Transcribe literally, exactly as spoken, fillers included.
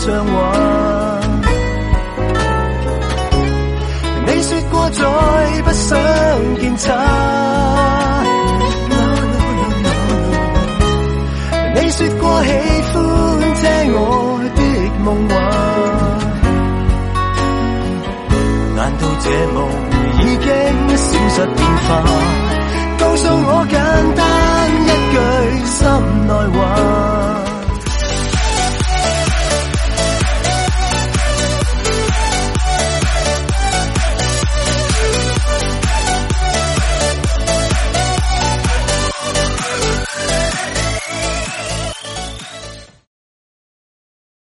像話。你說過再不想見他， no, no, no, no, no. 你說過喜歡聽我的夢話，難道這夢已經消失變化？告訴我簡單一句心內話。